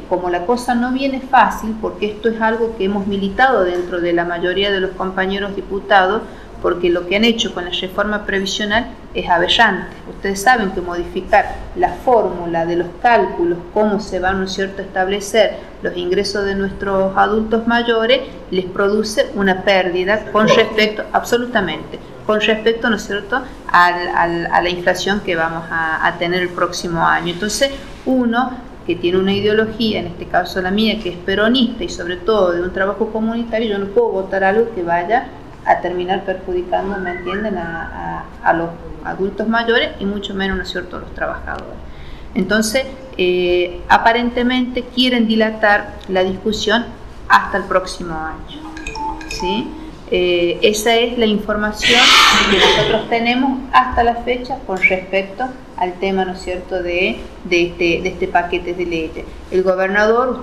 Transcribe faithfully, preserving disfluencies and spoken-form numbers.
como la cosa no viene fácil, porque esto es algo que hemos militado dentro de la mayoría de los compañeros diputados, porque lo que han hecho con la reforma previsional es aberrante. Ustedes saben que modificar la fórmula de los cálculos, cómo se van, ¿no es cierto?, a establecer los ingresos de nuestros adultos mayores, les produce una pérdida con respecto, absolutamente, con respecto, ¿no es cierto?, al, al, a la inflación que vamos a, a tener el próximo año. Entonces, uno que tiene una ideología, en este caso la mía, que es peronista y sobre todo de un trabajo comunitario, yo no puedo votar algo que vaya a terminar perjudicando, ¿me entienden?, a, a, a los adultos mayores y mucho menos, ¿no es cierto?, a los trabajadores. Entonces, eh, aparentemente quieren dilatar la discusión hasta el próximo año, ¿sí? Eh, esa es la información que nosotros tenemos hasta la fecha con respecto al tema, ¿no es cierto?, de, de, este, de este paquete de ley. El gobernador,